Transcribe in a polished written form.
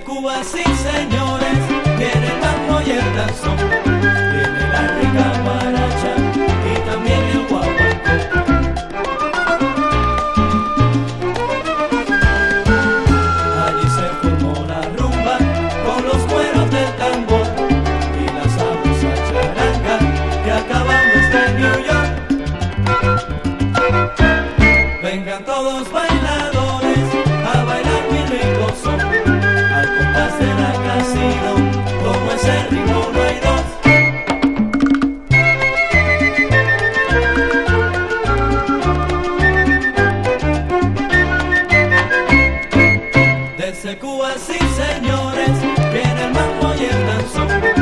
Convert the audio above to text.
Desde Cuba, sí señores, viene el mambo y el danzón, viene la rica guaracha y también el guaguancó. Allí se formó la rumba con los cueros del tambor y la sabrosa charanga que acabamos de New York. Vengan todos bailadores a bailar mi rico son, al compás de la Casino, como ese ritmo no hay dos. Desde Cuba, sí señores, viene el mambo y el danzón.